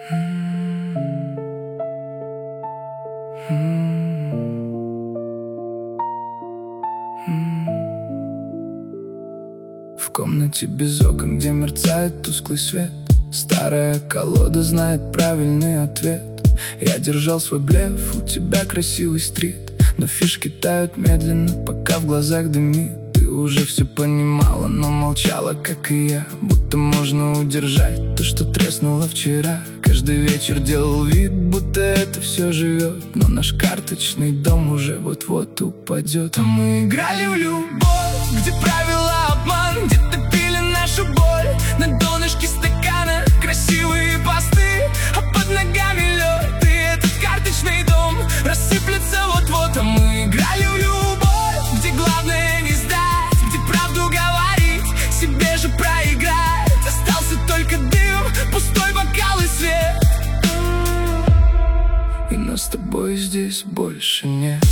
В комнате без окон, где мерцает тусклый свет, старая колода знает правильный ответ. Я держал свой блеф, у тебя красивый стрит, но фишки тают медленно, пока в глазах дымит. Ты уже все понимала, но молчала, как и я, будто можно удержать то, что треснуло вчера. Каждый вечер делал вид, будто это все живет, но наш карточный дом уже вот-вот упадет. А мы играли в любовь, где правила обман, где топили нашу боль на донышке стакана. Красивые посты, а под ногами лед, и этот карточный дом рассыплется вот-вот. А мы играли в любовь, где главное не сдать, где правду говорить, себе же проиграть. Остался только дым, пустой бокал и свет, и нас с тобой здесь больше нет.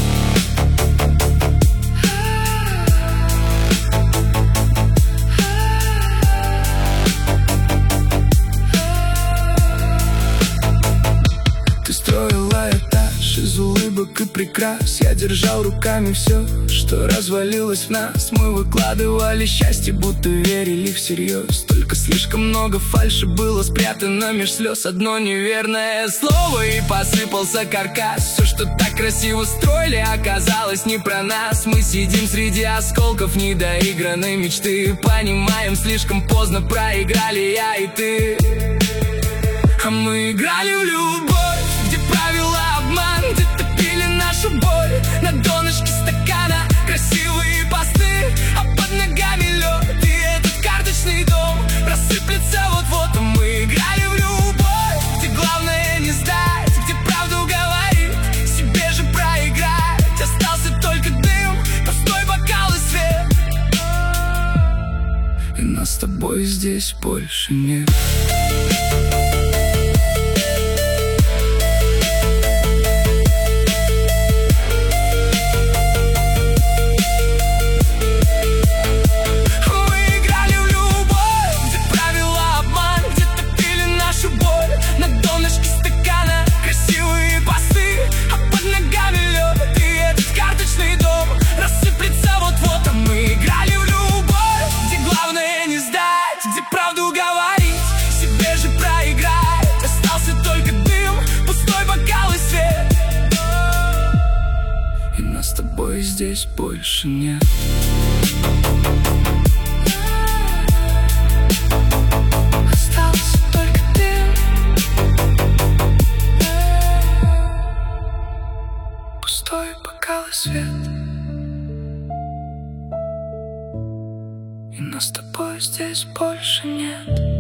Строила этаж из улыбок и прикрас. Я держал руками все, что развалилось в нас. Мы выкладывали счастье, будто верили всерьез. Только слишком много фальши было спрятано меж слез. Одно неверное слово, и посыпался каркас. Все, что так красиво строили, оказалось не про нас. Мы сидим среди осколков недоигранной мечты, понимаем, слишком поздно проиграли я и ты. А мы играли в любовь, где правила обман, где топили нашу боль на донышке стакана. Красивые посты, а под ногами лед, и этот карточный дом рассыплется вот-вот. А мы играли в любовь, где главное не сдать, где правду говорить, себе же проиграть. Остался только дым, пустой бокал и свет, и нас с тобой здесь больше нет. С тобой здесь больше нет. Остался только дым, пустой бокал и свет, и нас с тобой здесь больше нет.